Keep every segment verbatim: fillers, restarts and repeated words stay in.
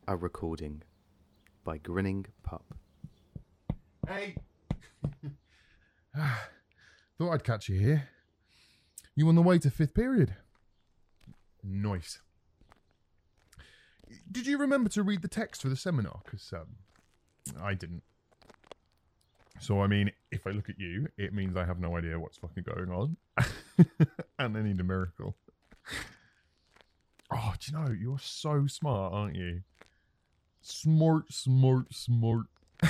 A recording by Grinning Pup. Hey! Thought I'd catch you here. You on the way to fifth period? Nice. Did you remember to read the text for the seminar? Because um, I didn't. So, I mean, if I look at you, it means I have no idea what's fucking going on. And I need a miracle. Oh, do you know, you're so smart, aren't you? Smart, smart, smart.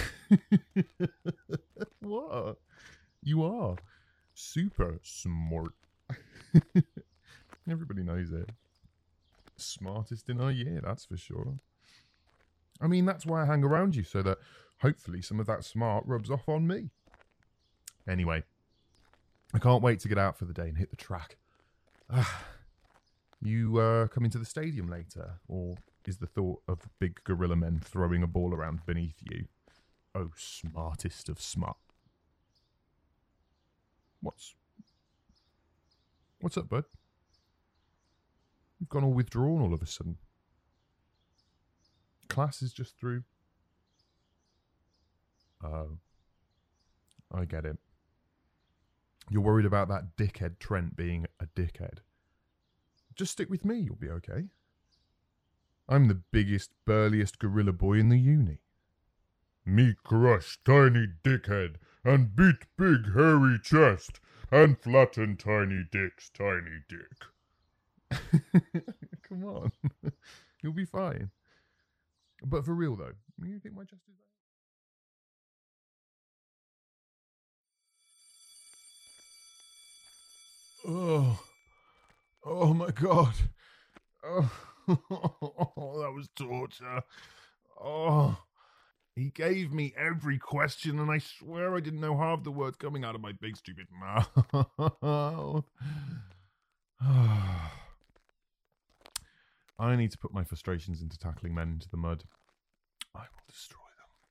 What? You are. Super smart. Everybody knows it. Smartest in our year, that's for sure. I mean, that's why I hang around you, so that hopefully some of that smart rubs off on me. Anyway, I can't wait to get out for the day and hit the track. You uh, coming to the stadium later? Or is the thought of big gorilla men throwing a ball around beneath you? Oh, smartest of smart. What's... What's up, bud? You've gone all withdrawn all of a sudden. Class is just through. Oh. I get it. You're worried about that dickhead Trent being a dickhead. Just stick with me, you'll be okay. I'm the biggest, burliest gorilla boy in the uni. Me crush tiny dickhead and beat big hairy chest and flatten tiny dick's tiny dick. Come on. You'll be fine. But for real though, you think my chest is that? Oh. Oh my god. Oh, that was torture. Oh. He gave me every question and I swear I didn't know half the words coming out of my big stupid mouth. I need to put my frustrations into tackling men into the mud. I will destroy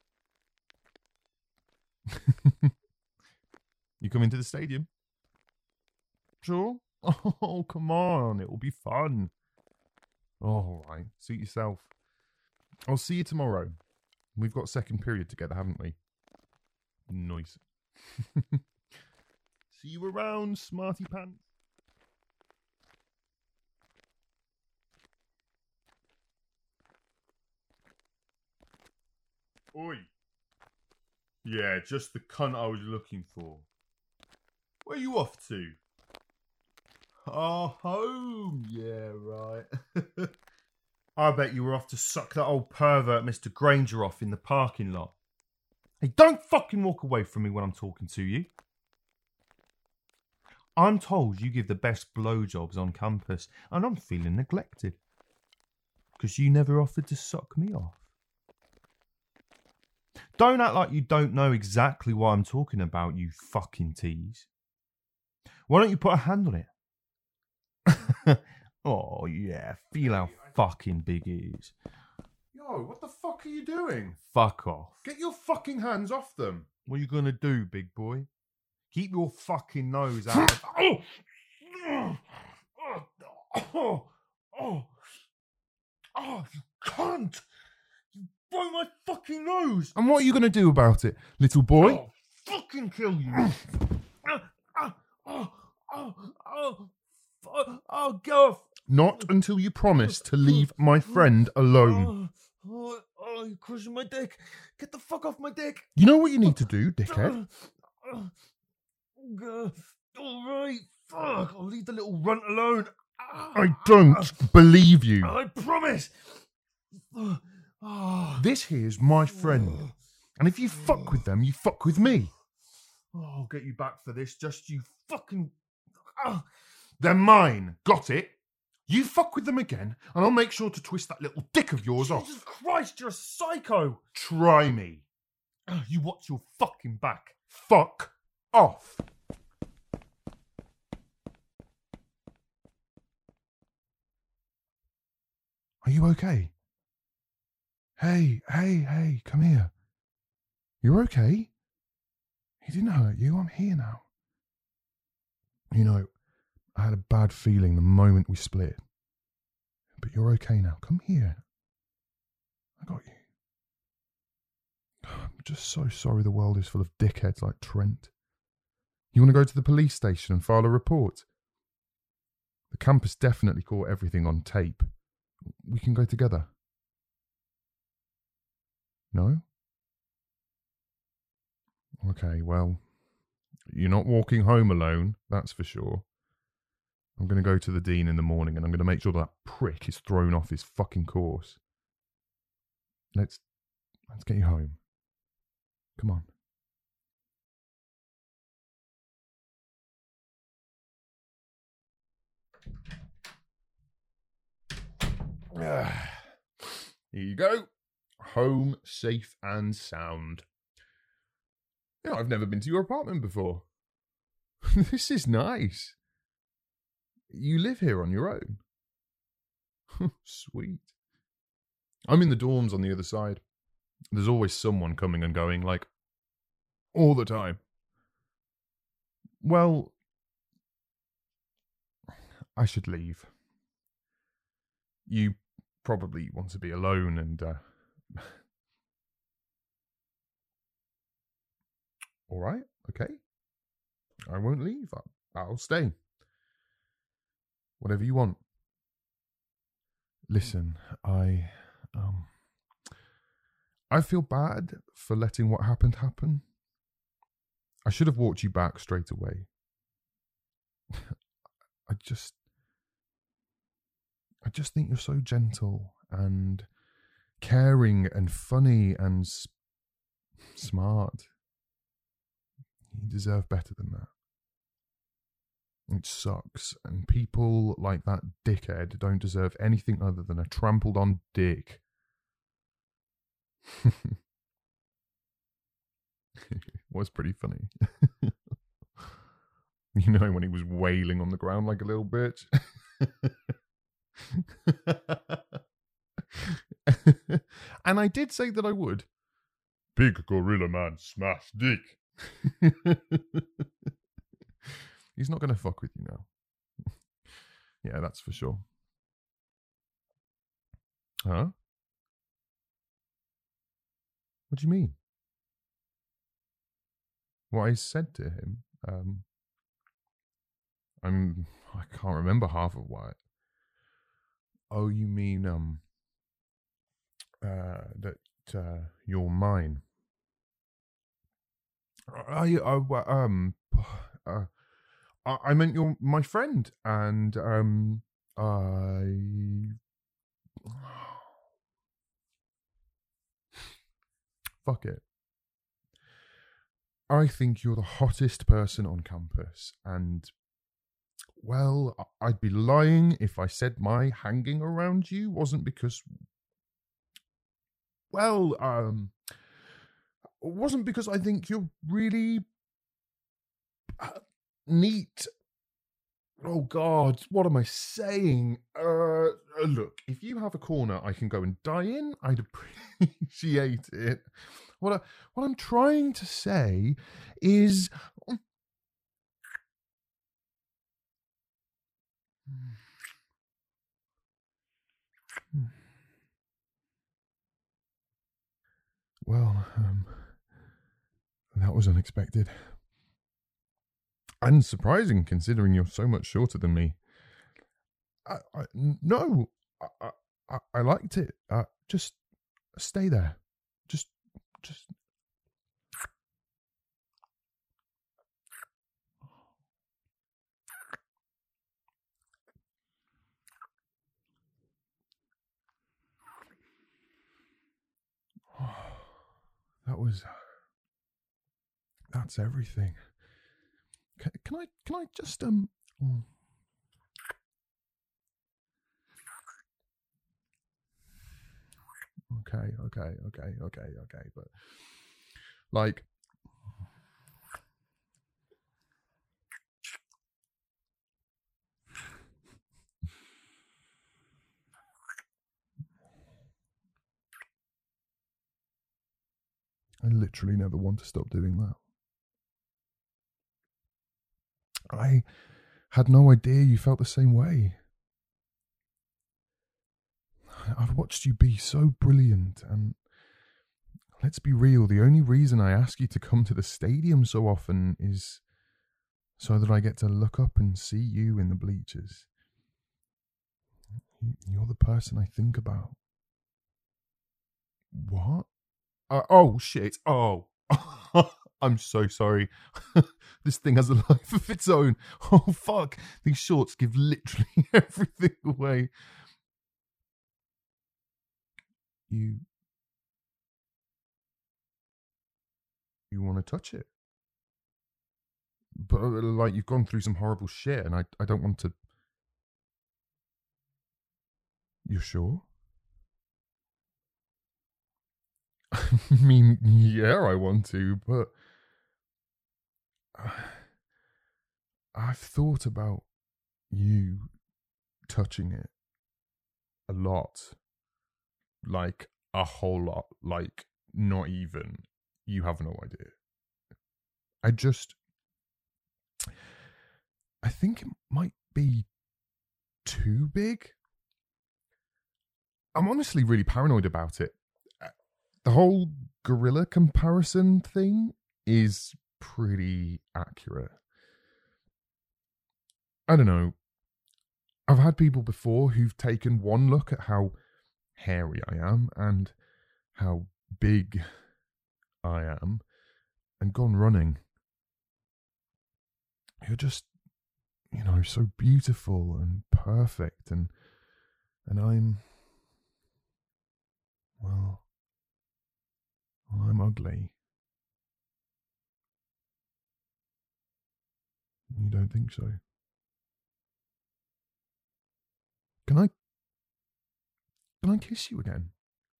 them. You come into the stadium? Sure? Oh, come on. It will be fun. Oh, all right. Suit yourself. I'll see you tomorrow. We've got second period together, haven't we? Nice. See you around, smarty pants. Oi. Yeah, just the cunt I was looking for. Where are you off to? Oh, home. Yeah, right. I bet you were off to suck that old pervert Mister Granger off in the parking lot. Hey, don't fucking walk away from me when I'm talking to you. I'm told you give the best blowjobs on campus, and I'm feeling neglected. Because you never offered to suck me off. Don't act like you don't know exactly what I'm talking about, you fucking tease. Why don't you put a hand on it? Oh, yeah, feel how fucking big it is. Yo, what the fuck are you doing? Fuck off. Get your fucking hands off them. What are you gonna do, big boy? Keep your fucking nose out of... Oh! Oh! Oh! Oh, you cunt! You broke my fucking nose! And what are you gonna do about it, little boy? I'll fucking kill you! Oh, oh, oh, oh, oh, oh, go off! Not until you promise to leave my friend alone. Oh, oh, oh, you're crushing my dick. Get the fuck off my dick. You know what you need to do, dickhead? All right, fuck. I'll leave the little runt alone. I don't believe you. I promise. This here's my friend. And if you fuck with them, you fuck with me. Oh, I'll get you back for this. Just you fucking... Oh. They're mine. Got it? You fuck with them again, and I'll make sure to twist that little dick of yours off. Jesus Christ, you're a psycho. Try me. You watch your fucking back. Fuck off. Are you okay? Hey, hey, hey, come here. You're okay? He didn't hurt you. I'm here now. You know, I had a bad feeling the moment we split. But you're okay now. Come here. I got you. I'm just so sorry the world is full of dickheads like Trent. You want to go to the police station and file a report? The campus definitely caught everything on tape. We can go together. No? Okay, well, you're not walking home alone, that's for sure. I'm going to go to the dean in the morning and I'm going to make sure that prick is thrown off his fucking course. Let's, let's get you home. Come on. Here you go. Home, safe and sound. You know, I've never been to your apartment before. This is nice. You live here on your own? Sweet. I'm in the dorms on the other side. There's always someone coming and going, like, all the time. Well, I should leave. You probably want to be alone and, uh... all right, okay. I won't leave. I'll, I'll stay. Whatever you want. Listen, I, um... I feel bad for letting what happened happen. I should have walked you back straight away. I just... I just think you're so gentle and caring and funny and s- smart. You deserve better than that. It sucks, and people like that dickhead don't deserve anything other than a trampled on dick. Was pretty funny. You know, when he was wailing on the ground like a little bitch. And I did say that I would. Big gorilla man smash dick. He's not going to fuck with you now. Yeah, that's for sure. Huh? What do you mean? What I said to him? Um, I'm. I can't remember half of what. Oh, you mean um. Uh, that uh, you're mine. I, I um. Uh, I, I meant you're my friend, and um. I. Fuck it. I think you're the hottest person on campus, and, well, I'd be lying if I said my hanging around you wasn't because, well, um, wasn't because I think you're really uh, neat. Oh, God, what am I saying? Uh, look, if you have a corner I can go and die in, I'd appreciate it. What, I, what I'm trying to say is... Well, um, that was unexpected. And surprising, considering you're so much shorter than me. I, I, no, I, I, I liked it. Uh, just stay there. Just, just... That was... That's everything. Can, can I, can I just, um... Okay, okay, okay, okay, okay, but... Like... I literally never want to stop doing that. I had no idea you felt the same way. I've watched you be so brilliant, and let's be real, the only reason I ask you to come to the stadium so often is so that I get to look up and see you in the bleachers. You're the person I think about. What? Uh, oh, shit. Oh. I'm so sorry. This thing has a life of its own. Oh, fuck. These shorts give literally everything away. You... You want to touch it? But, like, you've gone through some horrible shit, and I, I don't want to... You're sure? I mean, yeah, I want to, but... I've thought about you touching it a lot. Like, a whole lot. Like, not even. You have no idea. I just... I think it might be too big. I'm honestly really paranoid about it. The whole gorilla comparison thing is pretty accurate. I don't know. I've had people before who've taken one look at how hairy I am and how big I am and gone running. You're just, you know, so beautiful and perfect, and and I'm, well, well I'm ugly. You don't think so? Can I, can I kiss you again?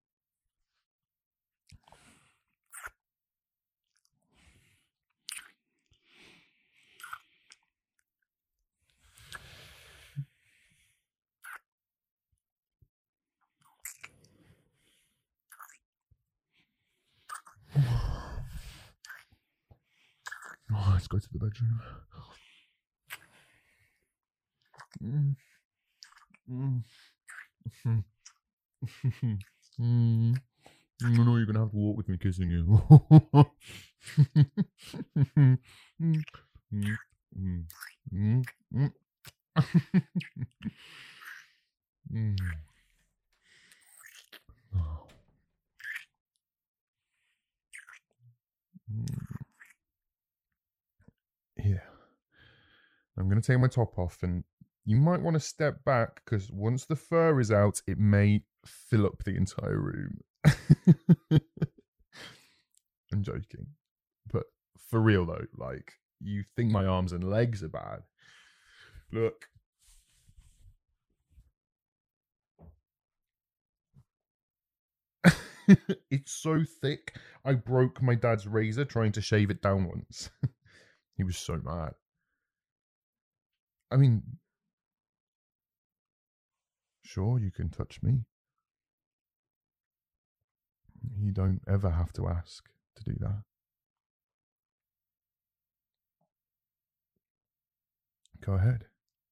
Oh, let's go to the bedroom. Mm. Mm. mm. I know you're gonna have to walk with me kissing you. mm. Mm. Mm. Mm. Mm. mm. Oh. Mm. Here. I'm going to take my top off, and you might want to step back because once the fur is out, it may fill up the entire room. I'm joking. But for real though, like, you think my arms and legs are bad. Look. It's so thick, I broke my dad's razor trying to shave it down once. He was so mad. I mean, sure, you can touch me. You don't ever have to ask to do that. Go ahead.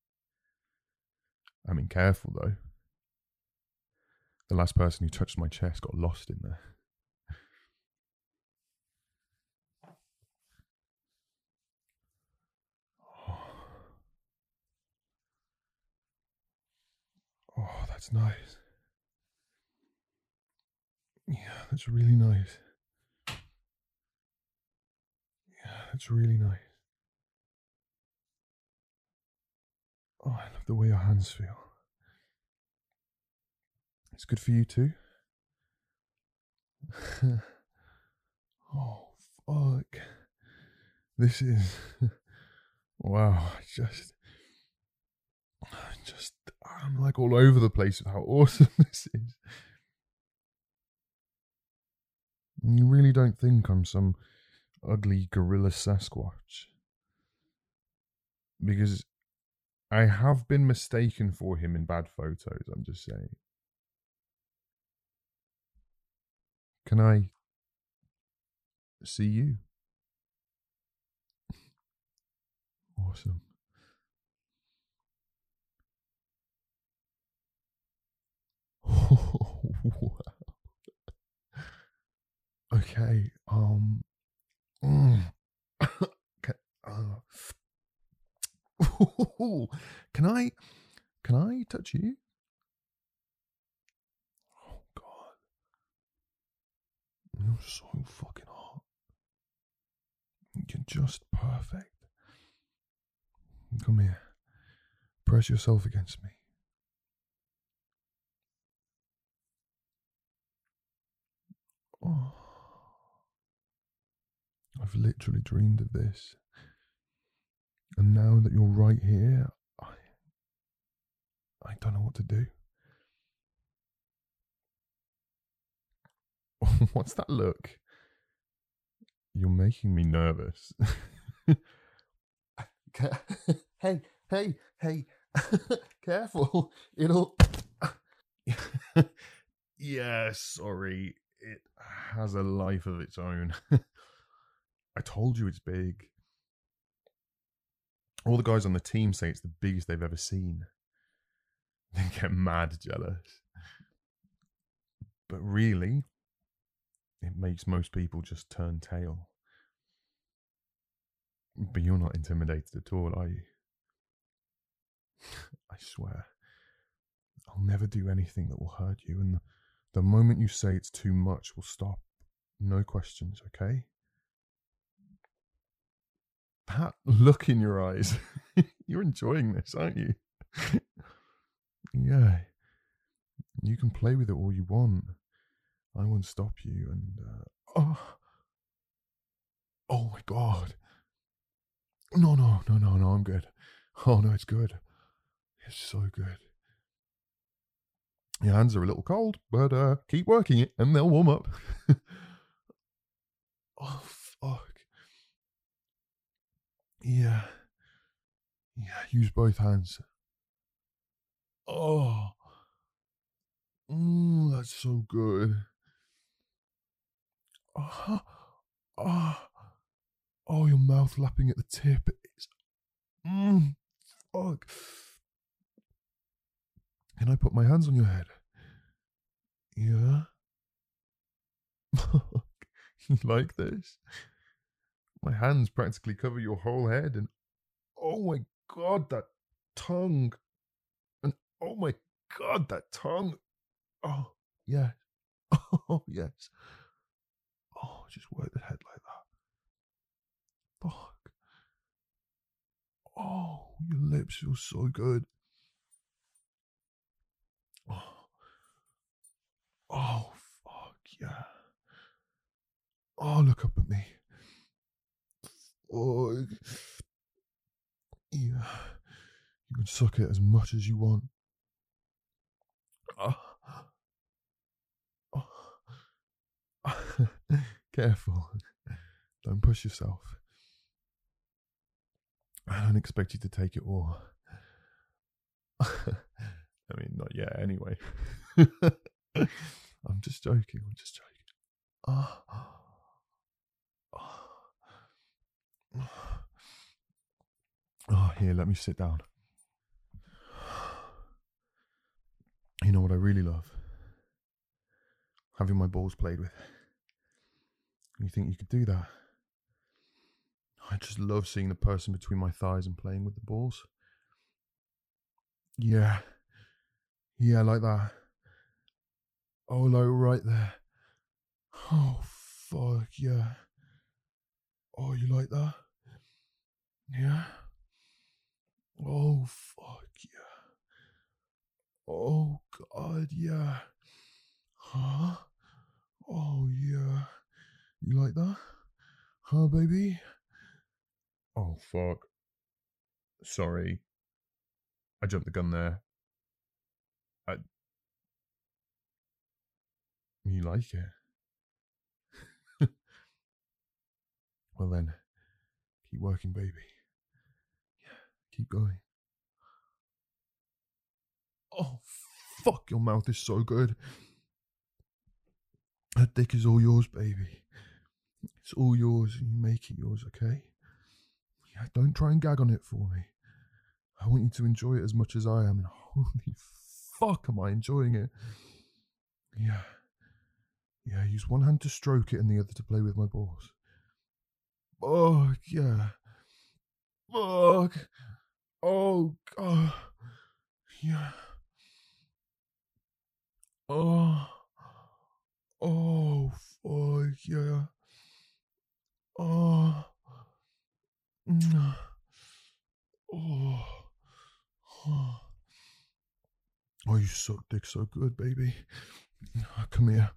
I mean, careful though. The last person who touched my chest got lost in there. Oh, that's nice. Yeah, that's really nice. Yeah, that's really nice. Oh, I love the way your hands feel. It's good for you too. Oh, fuck. This is... Wow, I just... I just... I'm like all over the place with how awesome this is. You really don't think I'm some ugly gorilla Sasquatch? Because I have been mistaken for him in bad photos, I'm just saying. Can I see you? Awesome. Okay. Um. mm. Okay, uh, can I? Can I touch you? Oh God, you're so fucking hot. You're just perfect. Come here. Press yourself against me. Oh, I've literally dreamed of this. And now that you're right here, I I don't know what to do. What's that look? You're making me nervous. Hey, hey, hey. Careful. It'll Yeah, sorry. It has a life of its own. I told you it's big. All the guys on the team say it's the biggest they've ever seen. They get mad jealous. But really, it makes most people just turn tail. But you're not intimidated at all, are you? I swear. I'll never do anything that will hurt you, and the, the moment you say it's too much, we'll stop. No questions, okay? That look in your eyes. You're enjoying this, aren't you? Yeah. You can play with it all you want. I won't stop you, and uh, oh, oh my God. No, no, no, no, no, I'm good. Oh no, it's good. It's so good. Your hands are a little cold, but uh, keep working it and they'll warm up. Oh, fuck. Yeah. Yeah, use both hands. Oh. Mm, that's so good. Oh, oh, oh, your mouth lapping at the tip. It's, mm, fuck. Can I put my hands on your head? Yeah. You like this? My hands practically cover your whole head, and oh my God, that tongue. And oh my God, that tongue. Oh, yes. Oh, yes. Oh, just work the head like that. Fuck. Oh, your lips feel so good. Oh, oh fuck, yeah. Oh, look up at me. Oh, yeah. You can suck it as much as you want. Oh. Oh. Careful. Don't push yourself. I don't expect you to take it all. I mean, not yet, anyway. I'm just joking. I'm just joking. Oh. Oh, here, let me sit down. You know what I really love? Having my balls played with. You think you could do that? I just love seeing the person between my thighs and playing with the balls. Yeah. Yeah, like that. Oh, like right there. Oh, fuck, yeah. Oh, you like that? Yeah. Oh, fuck, yeah. Oh, God, yeah. Huh? Oh, yeah. You like that? Huh, baby? Oh, fuck. Sorry. I jumped the gun there. I... You like it? Well then, keep working, baby. Yeah, keep going. Oh, fuck, your mouth is so good. That dick is all yours, baby. It's all yours, and you make it yours, okay? Yeah, don't try and gag on it for me. I want you to enjoy it as much as I am, and holy fuck am I enjoying it. Yeah. Yeah, use one hand to stroke it and the other to play with my balls. Oh, yeah. Fuck. Oh, God. Yeah. Oh. Oh, fuck, yeah. Oh. Mm. Oh. Oh. Oh, you suck dick so good, baby. Come here.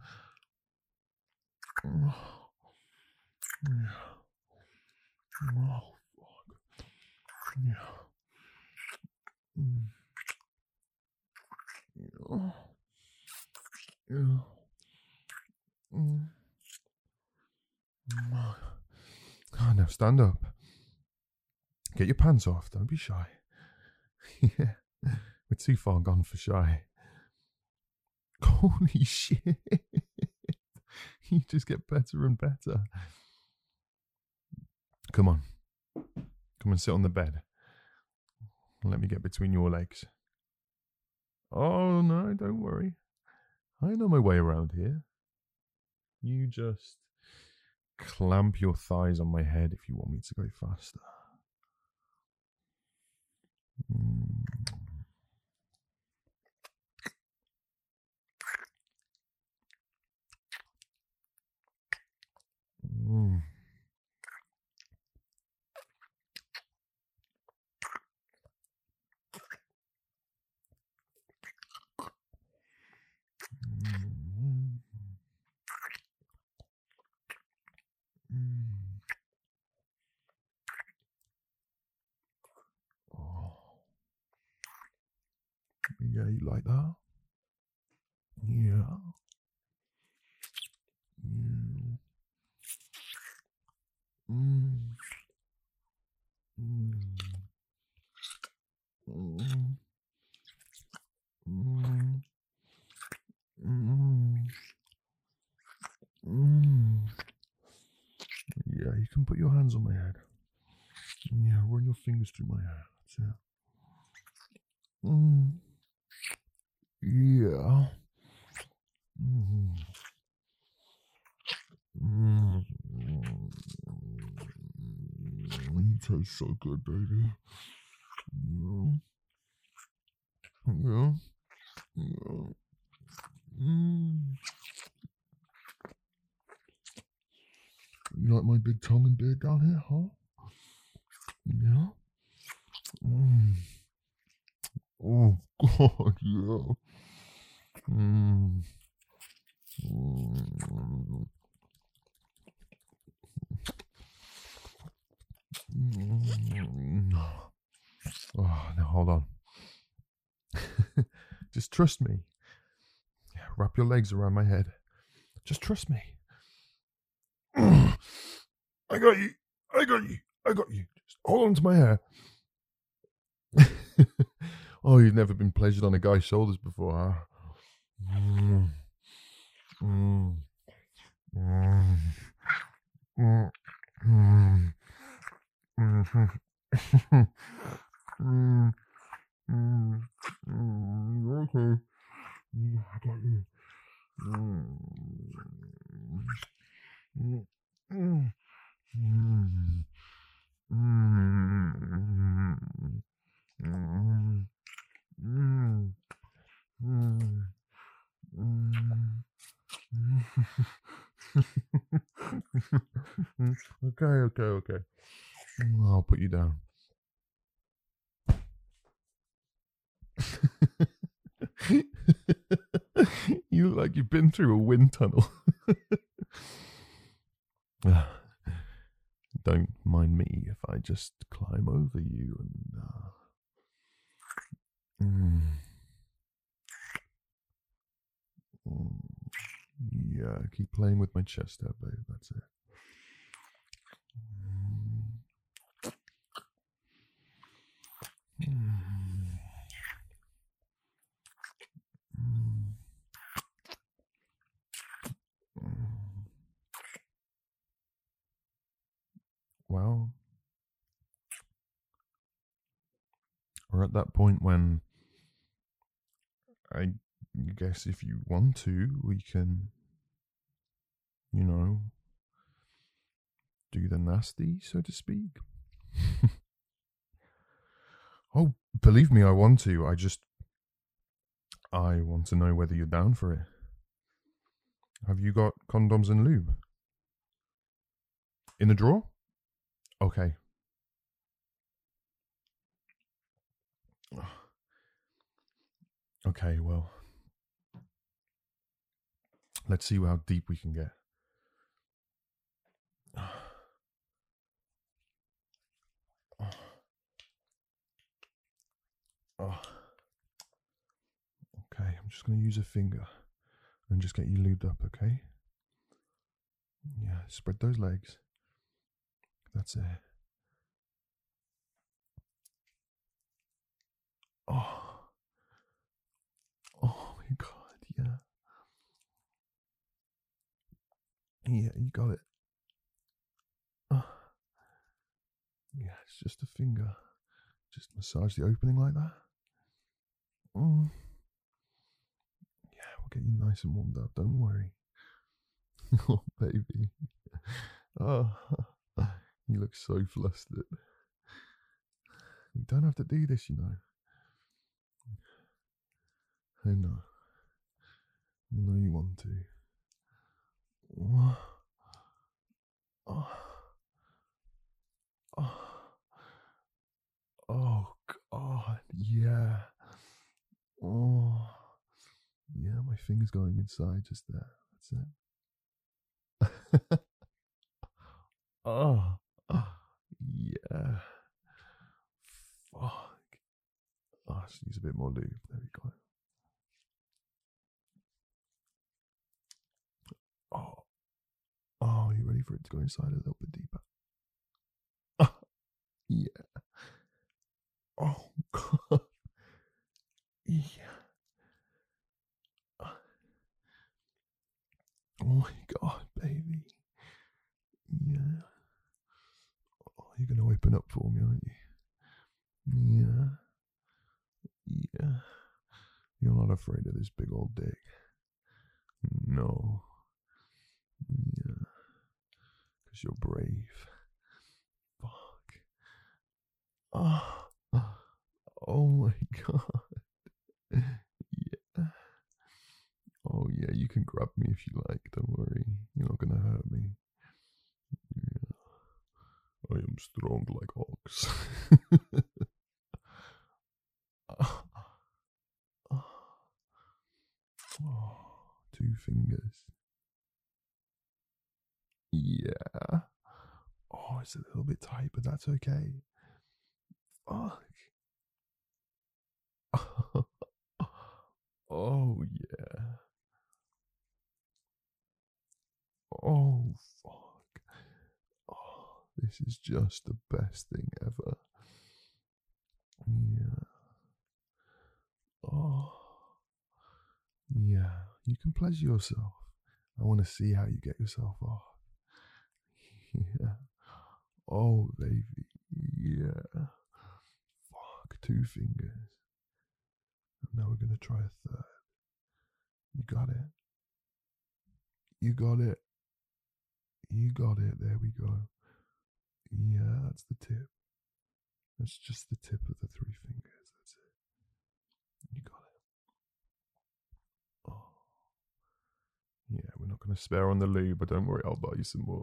Oh, yeah. Oh, fuck. Yeah. Mm. Yeah. Yeah. Mm. Oh, now stand up. Get your pants off. Don't be shy. Yeah. We're too far gone for shy. Holy shit. You just get better and better. Come on. Come and sit on the bed. Let me get between your legs. Oh, no, don't worry. I know my way around here. You just clamp your thighs on my head if you want me to go faster. Mm. Mm. Mm. Mm. Oh. Yeah, you like that? Yeah. Mm. Mm. Mm. Mm. Mm. Mm. Mm. Yeah, you can put your hands on my head. Yeah, run your fingers through my hair. That's it. Mm. Yeah. Mm. Mm. You taste so good, baby. Yeah. Yeah. Yeah. Mm. You like my big tongue and beard down here, huh? Yeah. Mm. Oh God, yeah. Mm. Mm. Mm. Oh, now hold on. Just trust me. Yeah, wrap your legs around my head. Just trust me. I got you. I got you. I got you. Just hold on to my hair. Oh, you've never been pleasured on a guy's shoulders before, huh? Mm. Mm. Mm. Mm. Mm. Mm. Mm. Mm. Mm. Okay. Mm, I got you. Mm. Mm. Mm. Mm. Mm. Mm. Mm. Mm. Mm. Okay, okay, okay. I'll put you down. You look like you've been through a wind tunnel. Don't mind me if I just climb over you and. Uh, mm, mm, yeah, keep playing with my chest out, babe. That's it. Mm, mm, mm, mm. Well, we're at that point when I guess if you want to, we can you know, do the nasty, so to speak. Oh, believe me, I want to. I just, I want to know whether you're down for it. Have you got condoms and lube? In the drawer? Okay. Okay, well, let's see how deep we can get. Oh. Okay, I'm just going to use a finger and just get you lubed up, okay? Yeah, spread those legs. That's it. Oh. Oh my God, yeah. Yeah, you got it. Oh. Yeah, it's just a finger. Just massage the opening like that. Mm. Yeah, we'll get you nice and warmed up, don't worry. Oh, baby. Oh, you look so flustered. We don't have to do this, you know. I know. I know you want to. Oh. Oh. Oh. Oh, God, yeah. Oh, yeah, my finger's going inside just there. That's it. Oh, yeah. Fuck. Oh, I just use a bit more lube. There we go. Oh, oh, you ready for it to go inside a little bit deeper? Oh, yeah. Oh, God. Yeah. Oh my God, baby. Yeah. Oh, you're going to open up for me, aren't you? Yeah. Yeah. You're not afraid of this big old dick. No. Yeah. Because you're brave. Fuck. Oh. Oh my God. Yeah. Oh yeah, you can grab me if you like, don't worry. You're not gonna hurt me. Yeah. I am strong like ox. Oh, two fingers. Yeah. Oh, it's a little bit tight, but that's okay. Fuck. Oh yeah. Oh fuck. Oh, this is just the best thing ever. Yeah. Oh. Yeah. You can pleasure yourself. I want to see how you get yourself off. Yeah. Oh, baby. Yeah. Fuck. Two fingers. And now we're going to try a third. You got it. You got it. You got it. There we go. Yeah, that's the tip. That's just the tip of the three fingers. That's it. You got it. Oh. Yeah, we're not going to spare on the lube, but don't worry, I'll buy you some more.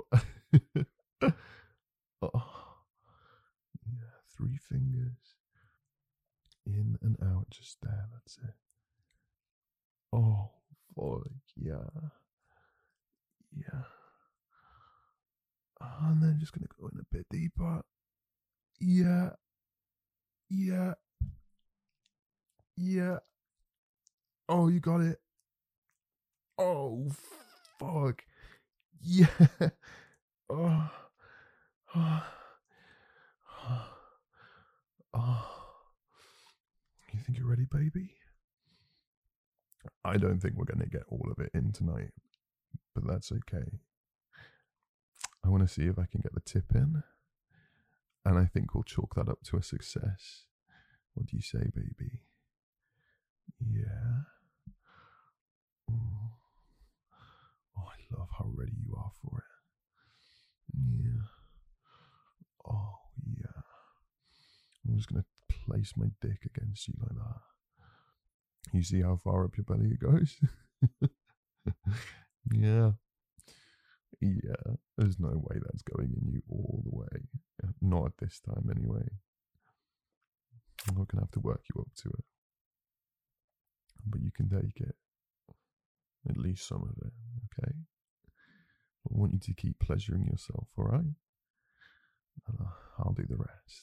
Oh. Yeah, three fingers. In and out, just there. That's it. Oh, fuck. Yeah. Yeah. And then just going to go in a bit deeper. Yeah. Yeah. Yeah. Oh, you got it. Oh, fuck. Yeah. Oh. Oh. Oh. You think you're ready, baby? I don't think we're going to get all of it in tonight, but that's okay. I want to see if I can get the tip in, and I think we'll chalk that up to a success. What do you say, baby? Yeah. Mm. Oh, I love how ready you are go for it. Yeah. Oh, yeah. I'm just going to place my dick against you like that. You see how far up your belly it goes? Yeah. Yeah. There's no way that's going in you all the way. Not at this time, anyway. I'm not going to have to work you up to it. But you can take it. At least some of it, okay? I want you to keep pleasuring yourself, alright? And I'll do the rest.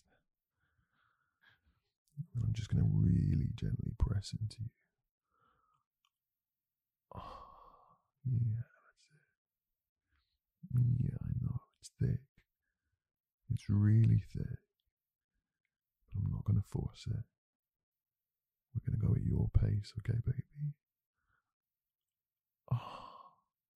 I'm just going to really gently press into you. Oh, yeah, that's it. Yeah, I know, it's thick. It's really thick. But I'm not going to force it. We're going to go at your pace, okay, baby? Oh,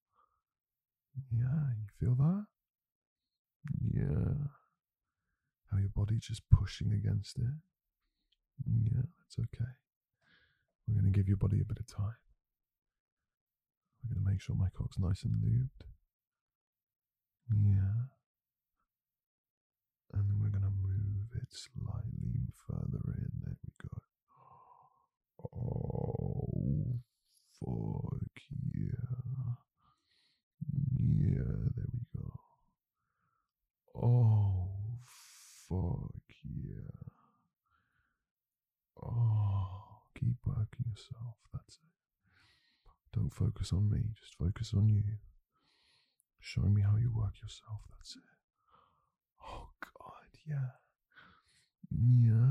yeah, you feel that? Yeah. How your body's just pushing against it. Yeah, that's okay. We're going to give your body a bit of time. We're going to make sure my cock's nice and lubed. Yeah. And then we're going to move it slightly further in. There we go. Oh, fuck yeah. Yeah, there we go. Oh, fuck yeah. Oh, keep working yourself. That's it. Don't focus on me, just focus on you. Show me how you work yourself. That's it. Oh, God, yeah. Yeah.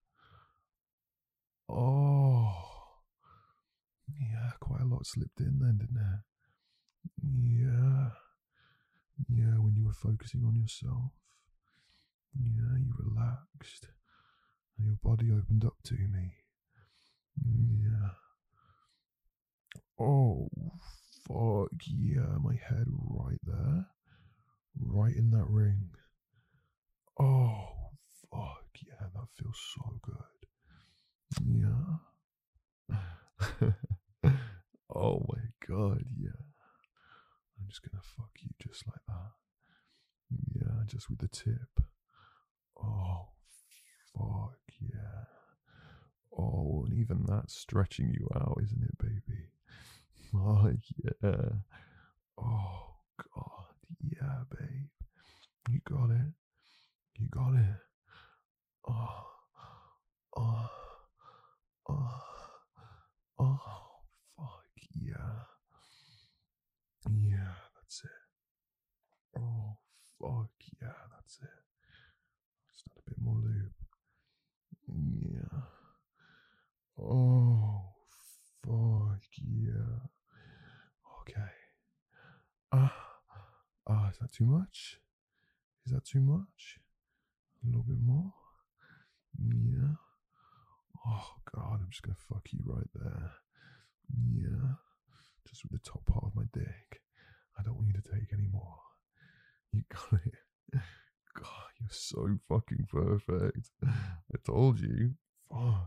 Oh. Yeah, quite a lot slipped in then, didn't it? Yeah. Yeah, when you were focusing on yourself. Yeah, you relaxed. And your body opened up to me. Yeah. Oh, fuck yeah, my head right there. Right in that ring. Oh, fuck yeah, that feels so good. Yeah. Oh my God, yeah. I'm just gonna fuck you just like that. Yeah, just with the tip. Oh, fuck yeah. Oh, and even that's stretching you out, isn't it, baby? Oh, yeah. Oh, God, yeah, babe. You got it. You got it. Oh, oh, oh, oh, fuck yeah. Yeah, that's it. Oh, fuck yeah, that's it. Just add a bit more lube. Yeah. Oh, fuck yeah. Okay. Ah, ah, is that too much? Is that too much? A little bit more? Yeah. Oh, God, I'm just gonna fuck you right there. Yeah. Just with the top part of my dick. I don't want you to take any more. You got it. God, you're so fucking perfect. I told you. Fuck.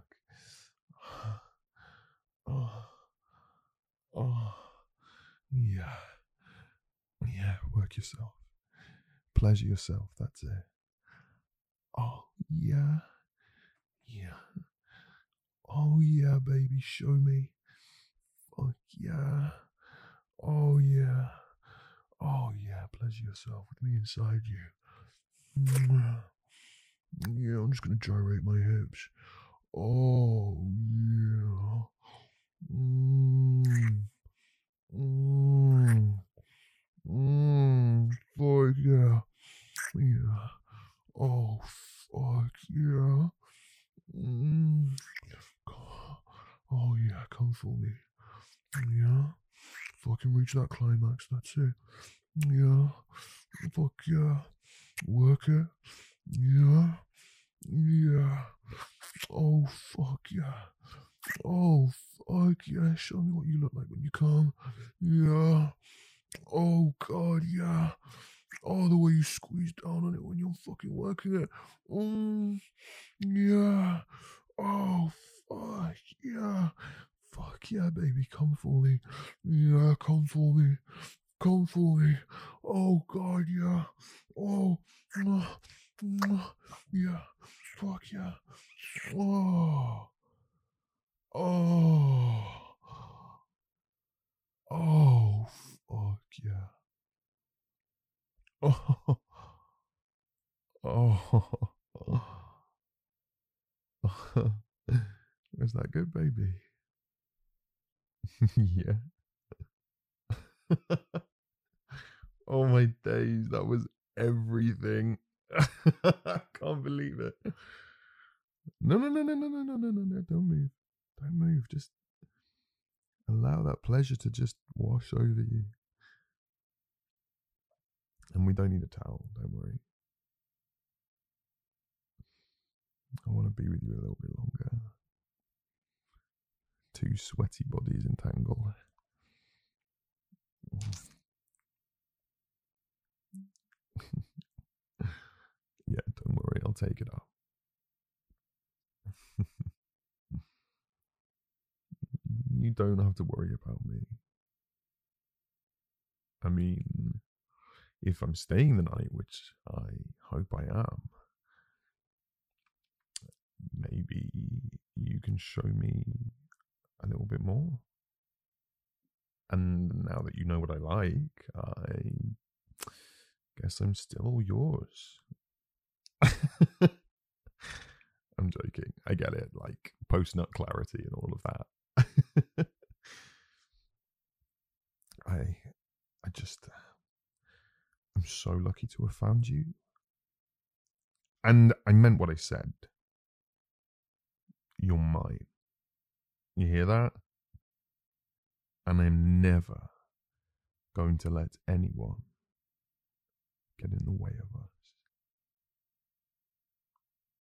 Oh. Oh. Yeah. Yeah, work yourself. Pleasure yourself, that's it. Oh, yeah. Yeah. Oh, yeah, baby, show me. Fuck yeah. Oh, yeah. Oh, yeah, pleasure yourself with me inside you. Yeah, I'm just gonna gyrate my hips. Oh, yeah. Mmm. Mmm. Mmm. Fuck yeah. Yeah. Oh, fuck yeah. Mmm. Oh, yeah, come for me. Yeah. Fucking reach that climax, that's it. Yeah. Fuck yeah. Work it. Yeah. Yeah. Oh, fuck yeah. Oh, fuck yeah. Show me what you look like when you come. Yeah. Oh, God, yeah. Oh, the way you squeeze down on it when you're fucking working it. Mm, yeah. Oh, fuck yeah. Fuck yeah, baby. Come for me. Yeah, come for me. come for me. Oh God, yeah. Oh, mwah, mwah, yeah. Fuck yeah. Oh, oh, oh, fuck yeah. Oh, oh. Was that good, baby? Yeah. Oh my days, that was everything. I can't believe it. No, no, no, no, no, no, no, no, no, no. Don't move. Don't move. Just allow that pleasure to just wash over you. And we don't need a towel, don't worry. I want to be with you a little bit longer. Two sweaty bodies entangled. Yeah, don't worry, I'll take it up. You don't have to worry about me. I mean, if I'm staying the night, which I hope I am, maybe you can show me a little bit more. And now that you know what I like, I guess I'm still yours. I'm joking. I get it. Like post-nut clarity and all of that. I, I just, I'm so lucky to have found you. And I meant what I said. You're mine. You hear that? And I'm never going to let anyone get in the way of us.